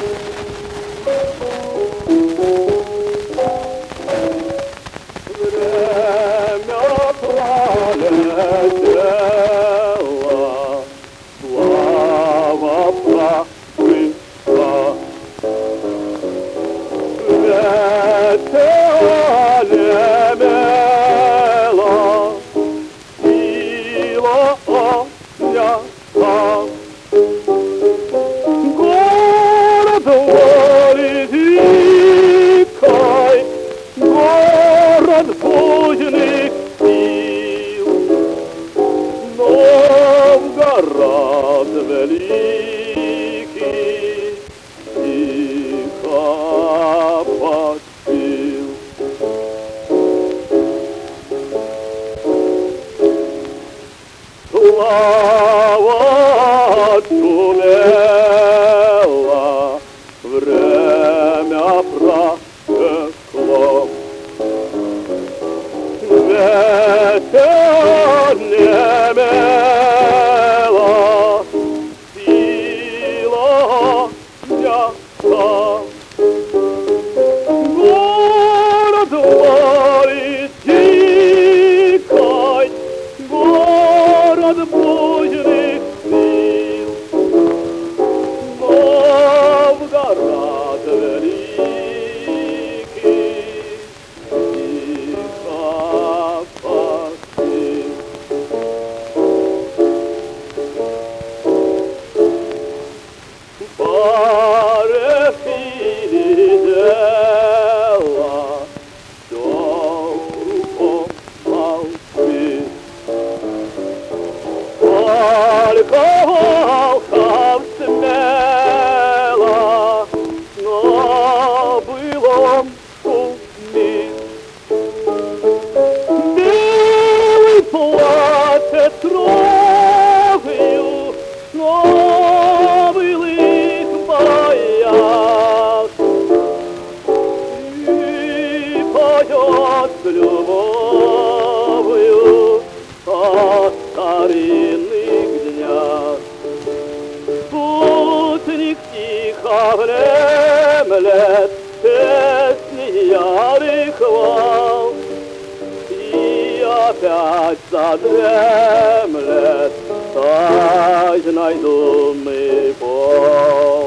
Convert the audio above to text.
Новгород великий тихо поспел. Слава шумела, время протекло. Ветер немела, сила мягка. Город варит дикой, город буйных сил. Новгород великий тихо поспел. Порохили дела, всё кругом молчит. Только волков смело, но былом шумит. Белый платье трогаю, но былых боях. И поет с любовью о старинных днях. Путник тихо внемлет песни ярых волн, и опять задремлет тайной думы пол.